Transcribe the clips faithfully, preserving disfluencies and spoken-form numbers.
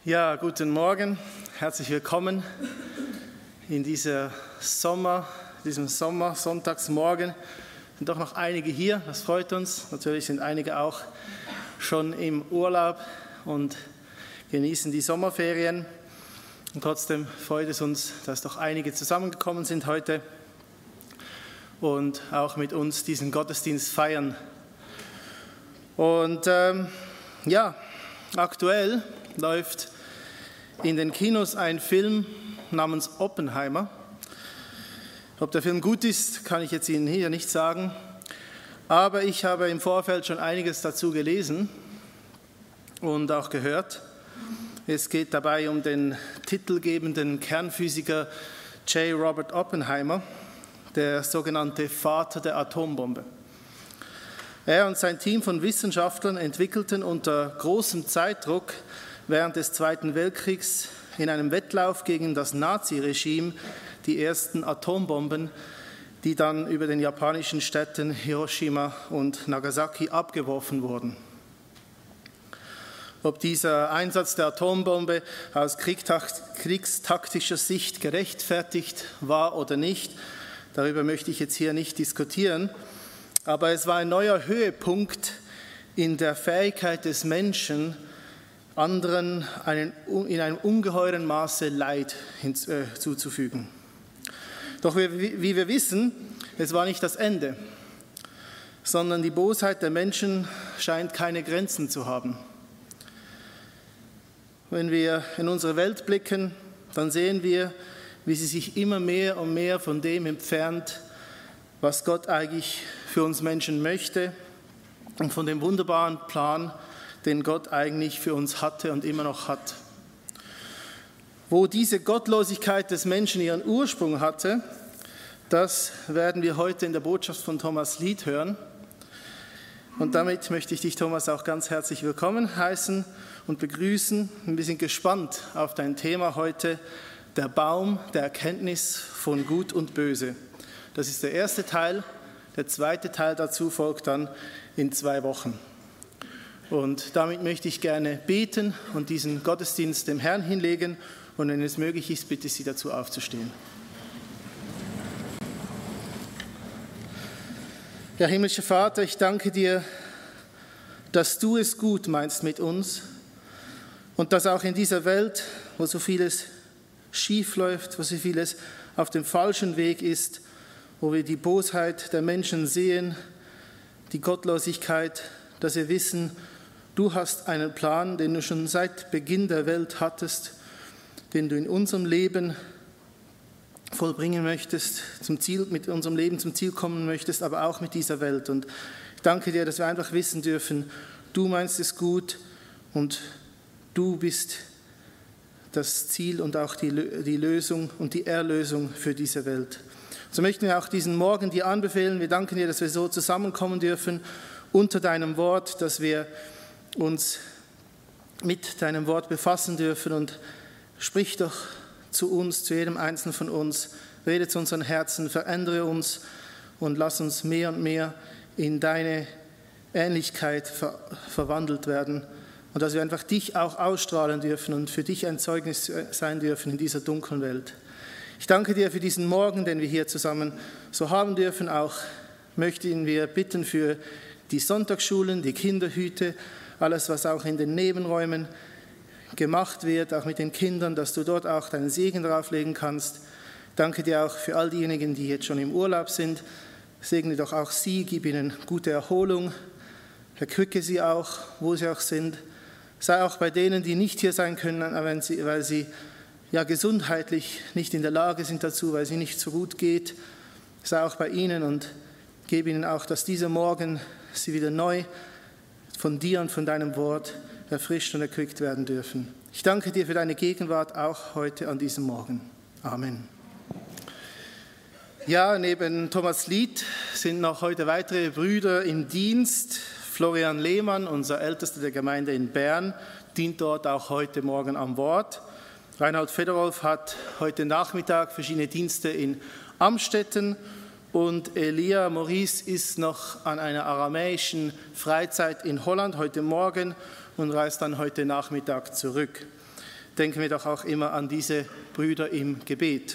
Ja, guten Morgen, herzlich willkommen in dieser Sommer, diesem Sommer, Sonntagsmorgen. Es sind doch noch einige hier, das freut uns. Natürlich sind einige auch schon im Urlaub und genießen die Sommerferien. Und trotzdem freut es uns, dass doch einige zusammengekommen sind heute und auch mit uns diesen Gottesdienst feiern. Und ähm, ja, aktuell läuft in den Kinos ein Film namens Oppenheimer. Ob der Film gut ist, kann ich jetzt Ihnen hier nicht sagen. Aber ich habe im Vorfeld schon einiges dazu gelesen und auch gehört. Es geht dabei um den titelgebenden Kernphysiker J. Robert Oppenheimer, der sogenannte Vater der Atombombe. Er und sein Team von Wissenschaftlern entwickelten unter großem Zeitdruck während des Zweiten Weltkriegs in einem Wettlauf gegen das Naziregime die ersten Atombomben, die dann über den japanischen Städten Hiroshima und Nagasaki abgeworfen wurden. Ob dieser Einsatz der Atombombe aus kriegstaktischer Sicht gerechtfertigt war oder nicht, darüber möchte ich jetzt hier nicht diskutieren. Aber es war ein neuer Höhepunkt in der Fähigkeit des Menschen, anderen einen, in einem ungeheuren Maße Leid hinzuzufügen. Doch wie, wie wir wissen, es war nicht das Ende, sondern die Bosheit der Menschen scheint keine Grenzen zu haben. Wenn wir in unsere Welt blicken, dann sehen wir, wie sie sich immer mehr und mehr von dem entfernt, was Gott eigentlich für uns Menschen möchte und von dem wunderbaren Plan, den Gott eigentlich für uns hatte und immer noch hat. Wo diese Gottlosigkeit des Menschen ihren Ursprung hatte, das werden wir heute in der Botschaft von Thomas Lied hören. Und damit möchte ich dich, Thomas, auch ganz herzlich willkommen heißen und begrüßen. Wir sind gespannt auf dein Thema heute, der Baum der Erkenntnis von Gut und Böse. Das ist der erste Teil. Der zweite Teil dazu folgt dann in zwei Wochen. Und damit möchte ich gerne beten und diesen Gottesdienst dem Herrn hinlegen. Und wenn es möglich ist, bitte ich Sie dazu aufzustehen. Ja, himmlischer Vater, ich danke dir, dass du es gut meinst mit uns und dass auch in dieser Welt, wo so vieles schief läuft, wo so vieles auf dem falschen Weg ist, wo wir die Bosheit der Menschen sehen, die Gottlosigkeit, dass wir wissen, du hast einen Plan, den du schon seit Beginn der Welt hattest, den du in unserem Leben vollbringen möchtest, zum Ziel, mit unserem Leben zum Ziel kommen möchtest, aber auch mit dieser Welt. Und ich danke dir, dass wir einfach wissen dürfen, du meinst es gut und du bist das Ziel und auch die, die Lösung und die Erlösung für diese Welt. So möchten wir auch diesen Morgen dir anbefehlen. Wir danken dir, dass wir so zusammenkommen dürfen unter deinem Wort, dass wir uns mit deinem Wort befassen dürfen. Und sprich doch zu uns, zu jedem Einzelnen von uns. Rede zu unseren Herzen, verändere uns und lass uns mehr und mehr in deine Ähnlichkeit ver- verwandelt werden. Und dass wir einfach dich auch ausstrahlen dürfen und für dich ein Zeugnis sein dürfen in dieser dunklen Welt. Ich danke dir für diesen Morgen, den wir hier zusammen so haben dürfen. Auch möchten wir bitten für die Sonntagsschulen, die Kinderhüte, alles, was auch in den Nebenräumen gemacht wird, auch mit den Kindern, dass du dort auch deinen Segen drauflegen kannst. Danke dir auch für all diejenigen, die jetzt schon im Urlaub sind. Segne doch auch sie, gib ihnen gute Erholung. Erquicke sie auch, wo sie auch sind. Sei auch bei denen, die nicht hier sein können, weil sie, weil sie ja gesundheitlich nicht in der Lage sind dazu, weil sie nicht so gut geht. Sei auch bei ihnen und gebe ihnen auch, dass dieser Morgen sie wieder neu von dir und von deinem Wort erfrischt und erquickt werden dürfen. Ich danke dir für deine Gegenwart auch heute an diesem Morgen. Amen. Ja, neben Thomas Lied sind noch heute weitere Brüder im Dienst. Florian Lehmann, unser Ältester der Gemeinde in Bern, dient dort auch heute Morgen am Wort. Reinhard Federolf hat heute Nachmittag verschiedene Dienste in Amstetten und Elia Maurice ist noch an einer aramäischen Freizeit in Holland heute Morgen und reist dann heute Nachmittag zurück. denken wir doch auch immer an diese Brüder im Gebet.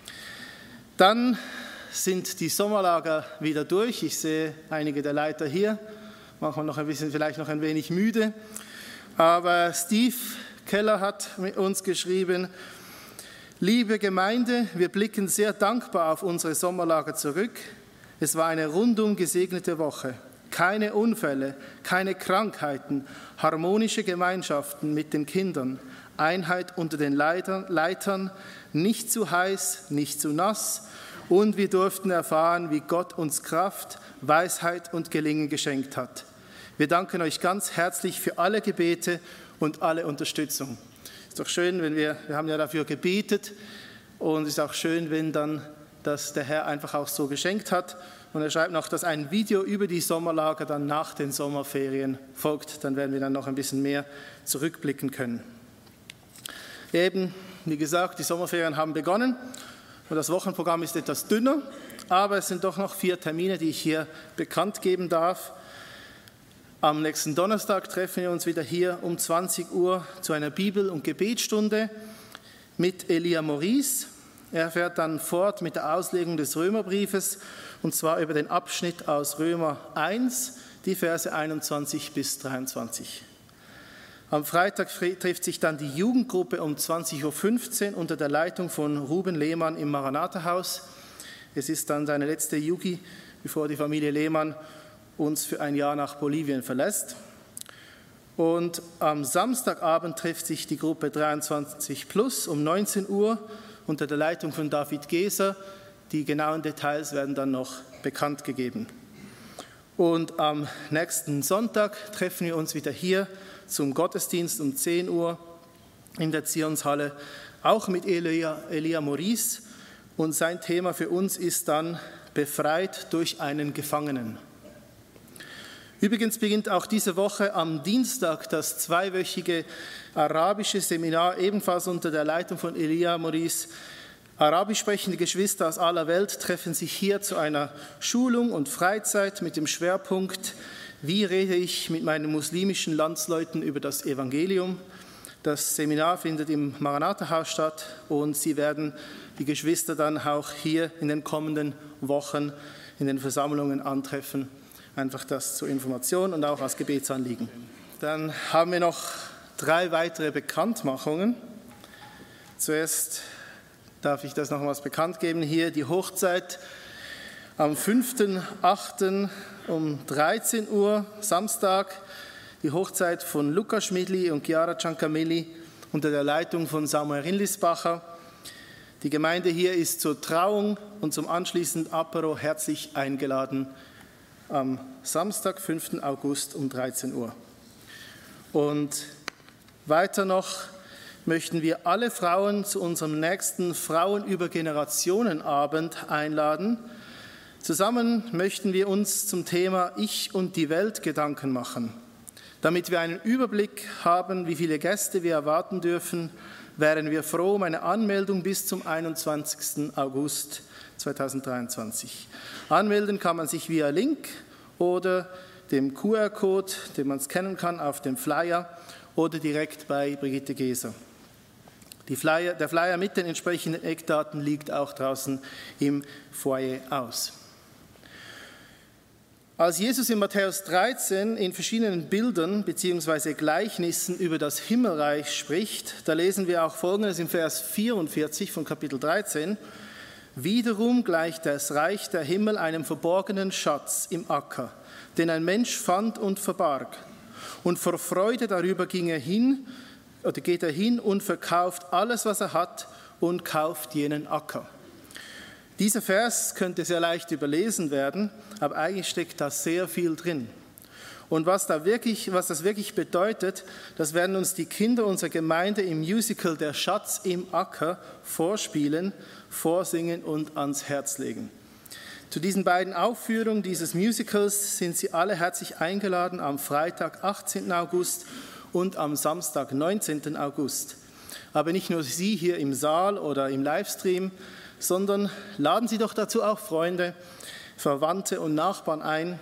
Dann sind die Sommerlager wieder durch. Ich sehe einige der Leiter hier, manchmal noch ein bisschen, vielleicht noch ein wenig müde. Aber Steve Keller hat mit uns geschrieben: Liebe Gemeinde, wir blicken sehr dankbar auf unsere Sommerlager zurück. Es war eine rundum gesegnete Woche. Keine Unfälle, keine Krankheiten, harmonische Gemeinschaften mit den Kindern, Einheit unter den Leitern, nicht zu heiß, nicht zu nass, und wir durften erfahren, wie Gott uns Kraft, Weisheit und Gelingen geschenkt hat. Wir danken euch ganz herzlich für alle Gebete und alle Unterstützung. Ist doch schön, wenn wir, wir haben ja dafür gebetet, und es ist auch schön, wenn dann das der Herr einfach auch so geschenkt hat. Und er schreibt noch, dass ein Video über die Sommerlager dann nach den Sommerferien folgt. Dann werden wir dann noch ein bisschen mehr zurückblicken können. Eben, wie gesagt, die Sommerferien haben begonnen und das Wochenprogramm ist etwas dünner, aber es sind doch noch vier Termine, die ich hier bekannt geben darf. Am nächsten Donnerstag treffen wir uns wieder hier um zwanzig Uhr zu einer Bibel- und Gebetsstunde mit Elia Maurice. Er fährt dann fort mit der Auslegung des Römerbriefes, und zwar über den Abschnitt aus Römer eins, die Verse einundzwanzig bis dreiundzwanzig. Am Freitag trifft sich dann die Jugendgruppe um zwanzig Uhr fünfzehn unter der Leitung von Ruben Lehmann im Maranatha-Haus. Es ist dann seine letzte Jugi, bevor die Familie Lehmann uns für ein Jahr nach Bolivien verlässt. Und am Samstagabend trifft sich die Gruppe dreiundzwanzig plus um neunzehn Uhr unter der Leitung von David Geser. Die genauen Details werden dann noch bekannt gegeben. Und am nächsten Sonntag treffen wir uns wieder hier zum Gottesdienst um zehn Uhr in der Zionshalle, auch mit Elia, Elia Maurice. Und sein Thema für uns ist dann Befreit durch einen Gefangenen. Übrigens beginnt auch diese Woche am Dienstag das zweiwöchige arabische Seminar, ebenfalls unter der Leitung von Elia Maurice. Arabisch sprechende Geschwister aus aller Welt treffen sich hier zu einer Schulung und Freizeit mit dem Schwerpunkt: Wie rede ich mit meinen muslimischen Landsleuten über das Evangelium? Das Seminar findet im Maranatha-Haus statt und Sie werden die Geschwister dann auch hier in den kommenden Wochen in den Versammlungen antreffen. Einfach das zur Information und auch als Gebetsanliegen. Dann haben wir noch drei weitere Bekanntmachungen. Zuerst darf ich das nochmals bekannt geben. Hier die Hochzeit am fünften achten um dreizehn Uhr, Samstag. Die Hochzeit von Luca Schmidli und Chiara Ciancamilli unter der Leitung von Samuel Rinlisbacher. Die Gemeinde hier ist zur Trauung und zum anschließenden Apero herzlich eingeladen am Samstag, fünften August um dreizehn Uhr. Und weiter noch möchten wir alle Frauen zu unserem nächsten Frauen über Generationen Abend einladen. Zusammen möchten wir uns zum Thema Ich und die Welt Gedanken machen. Damit wir einen Überblick haben, wie viele Gäste wir erwarten dürfen, wären wir froh um eine Anmeldung bis zum einundzwanzigsten August zweitausenddreiundzwanzig. Anmelden kann man sich via Link oder dem Q R-Code, den man scannen kann, auf dem Flyer oder direkt bei Brigitte Geser. Die Flyer, der Flyer mit den entsprechenden Eckdaten liegt auch draußen im Foyer aus. Als Jesus in Matthäus dreizehn in verschiedenen Bildern bzw. Gleichnissen über das Himmelreich spricht, da lesen wir auch Folgendes im Vers vierundvierzig von Kapitel dreizehn. Wiederum gleicht das Reich der Himmel einem verborgenen Schatz im Acker, den ein Mensch fand und verbarg. Und vor Freude darüber ging er hin, oder geht er hin und verkauft alles, was er hat, und kauft jenen Acker. Dieser Vers könnte sehr leicht überlesen werden, aber eigentlich steckt da sehr viel drin. Und was, da wirklich, was das wirklich bedeutet, das werden uns die Kinder unserer Gemeinde im Musical Der Schatz im Acker vorspielen, vorsingen und ans Herz legen. Zu diesen beiden Aufführungen dieses Musicals sind Sie alle herzlich eingeladen am Freitag, achtzehnten August und am Samstag, neunzehnten August. Aber nicht nur Sie hier im Saal oder im Livestream, sondern laden Sie doch dazu auch Freunde, Verwandte und Nachbarn ein,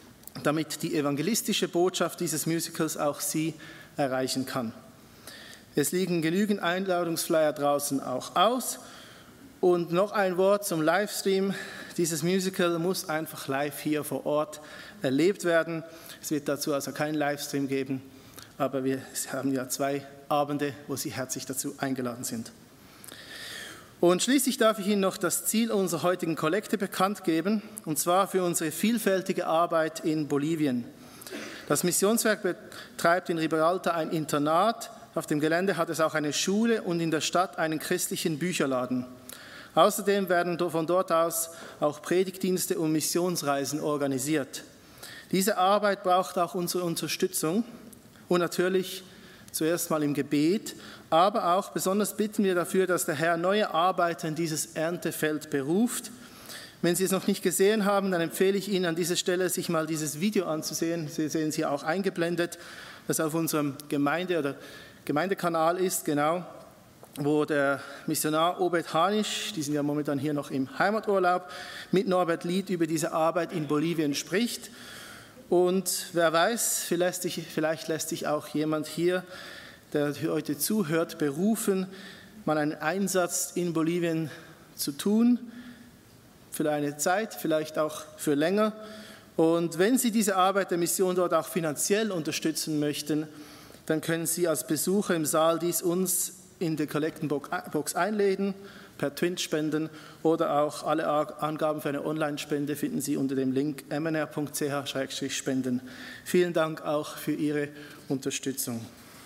damit die evangelistische Botschaft dieses Musicals auch Sie erreichen kann. Es liegen genügend Einladungsflyer draußen auch aus. Und noch ein Wort zum Livestream. Dieses Musical muss einfach live hier vor Ort erlebt werden. Es wird dazu also keinen Livestream geben, aber wir haben ja zwei Abende, wo Sie herzlich dazu eingeladen sind. Und schließlich darf ich Ihnen noch das Ziel unserer heutigen Kollekte bekannt geben, und zwar für unsere vielfältige Arbeit in Bolivien. Das Missionswerk betreibt in Riberalta ein Internat, auf dem Gelände hat es auch eine Schule und in der Stadt einen christlichen Bücherladen. Außerdem werden von dort aus auch Predigtdienste und Missionsreisen organisiert. Diese Arbeit braucht auch unsere Unterstützung und natürlich zuerst mal im Gebet, aber auch besonders bitten wir dafür, dass der Herr neue Arbeiter in dieses Erntefeld beruft. Wenn Sie es noch nicht gesehen haben, dann empfehle ich Ihnen an dieser Stelle, sich mal dieses Video anzusehen. Sie sehen es hier auch eingeblendet, das auf unserem Gemeinde- oder Gemeindekanal ist, genau, wo der Missionar Obed Hanisch, die sind ja momentan hier noch im Heimaturlaub, mit Norbert Lied über diese Arbeit in Bolivien spricht. Und wer weiß, vielleicht, vielleicht lässt sich auch jemand hier, der heute zuhört, berufen, mal einen Einsatz in Bolivien zu tun, für eine Zeit, vielleicht auch für länger. Und wenn Sie diese Arbeit der Mission dort auch finanziell unterstützen möchten, dann können Sie als Besucher im Saal dies uns in der Kollektenbox einladen, per Twint spenden oder auch alle Angaben für eine Online-Spende finden Sie unter dem Link m n r punkt c h slash spenden. Vielen Dank auch für Ihre Unterstützung.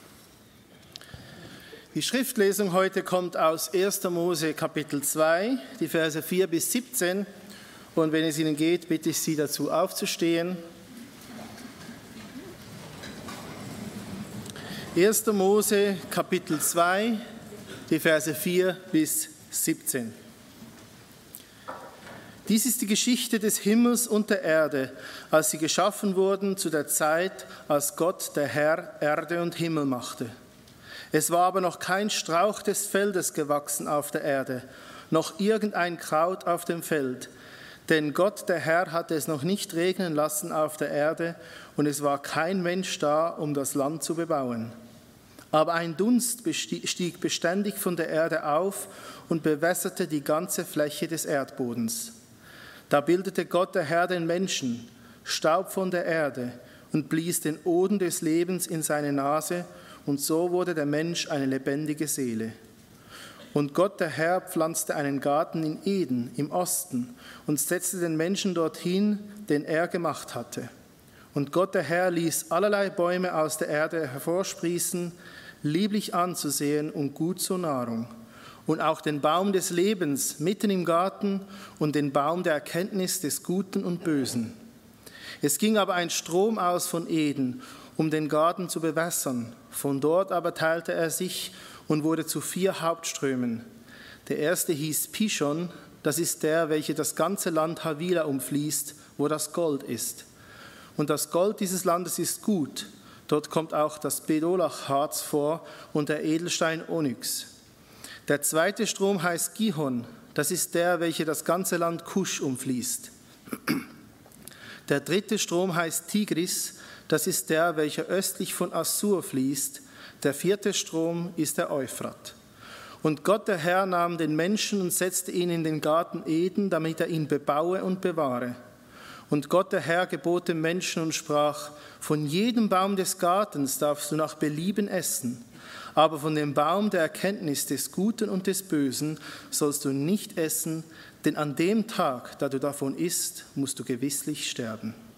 Die Schriftlesung heute kommt aus erster Mose Kapitel zwei, die Verse vier bis siebzehn. Und wenn es Ihnen geht, bitte ich Sie dazu aufzustehen. erster Mose Kapitel zwei, die Verse vier bis siebzehn. Dies ist die Geschichte des Himmels und der Erde, als sie geschaffen wurden zu der Zeit, als Gott, der Herr, Erde und Himmel machte. Es war aber noch kein Strauch des Feldes gewachsen auf der Erde, noch irgendein Kraut auf dem Feld, denn Gott, der Herr, hatte es noch nicht regnen lassen auf der Erde und es war kein Mensch da, um das Land zu bebauen. Aber ein Dunst stieg beständig von der Erde auf und bewässerte die ganze Fläche des Erdbodens. Da bildete Gott, der Herr, den Menschen, Staub von der Erde, und blies den Odem des Lebens in seine Nase, und so wurde der Mensch eine lebendige Seele. Und Gott, der Herr, pflanzte einen Garten in Eden im Osten und setzte den Menschen dorthin, den er gemacht hatte. Und Gott, der Herr, ließ allerlei Bäume aus der Erde hervorsprießen, lieblich anzusehen und gut zur Nahrung. Und auch den Baum des Lebens mitten im Garten und den Baum der Erkenntnis des Guten und Bösen. Es ging aber ein Strom aus von Eden, um den Garten zu bewässern. Von dort aber teilte er sich und wurde zu vier Hauptströmen. Der erste hieß Pishon, das ist der, welcher das ganze Land Havila umfließt, wo das Gold ist. Und das Gold dieses Landes ist gut. Dort kommt auch das Bedolachharz vor und der Edelstein Onyx. Der zweite Strom heißt Gihon, das ist der, welcher das ganze Land Kusch umfließt. Der dritte Strom heißt Tigris, das ist der, welcher östlich von Assur fließt. Der vierte Strom ist der Euphrat. Und Gott, der Herr, nahm den Menschen und setzte ihn in den Garten Eden, damit er ihn bebaue und bewahre. Und Gott, der Herr, gebot dem Menschen und sprach: Von jedem Baum des Gartens darfst du nach Belieben essen, aber von dem Baum der Erkenntnis des Guten und des Bösen sollst du nicht essen, denn an dem Tag, da du davon isst, musst du gewisslich sterben.